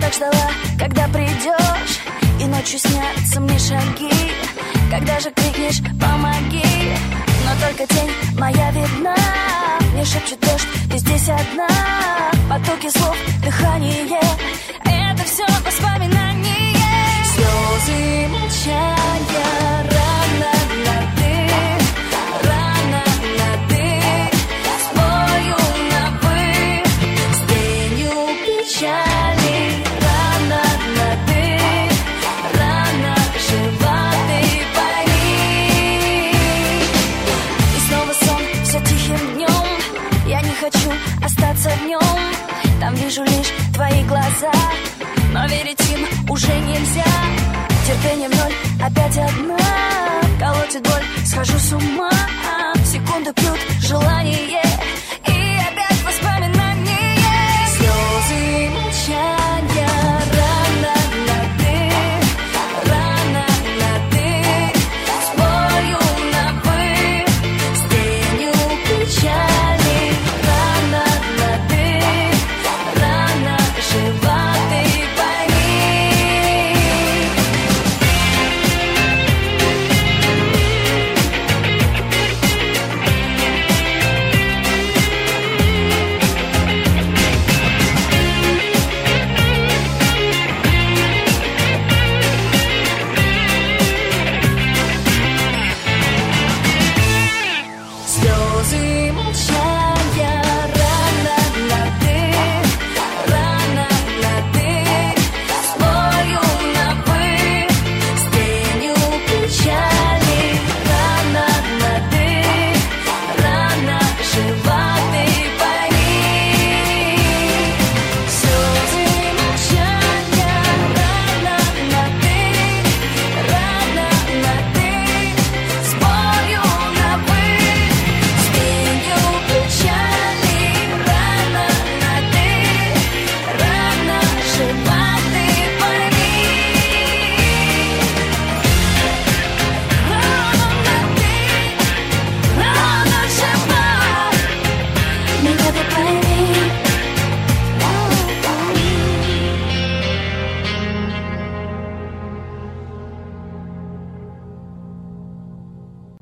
так ждала, когда придешь, и ночью снятся мне шаги. Когда же крикнешь «помоги», но только тень моя видна. Мне шепчет дождь, ты здесь одна. Потоки слов, дыхание — это все воспоминания. Слезы, молчания, рано на ты, рано на ты. Спою на вы, с тенью печали. Рано на ты, рано жива ты, пойми. И снова сон, все тихим днем. Я не хочу остаться в нем. Там вижу лишь твои глаза, но верить им уже нельзя. Терпение в ноль, опять одна. Колотит боль, схожу с ума. Секунды пьют желание.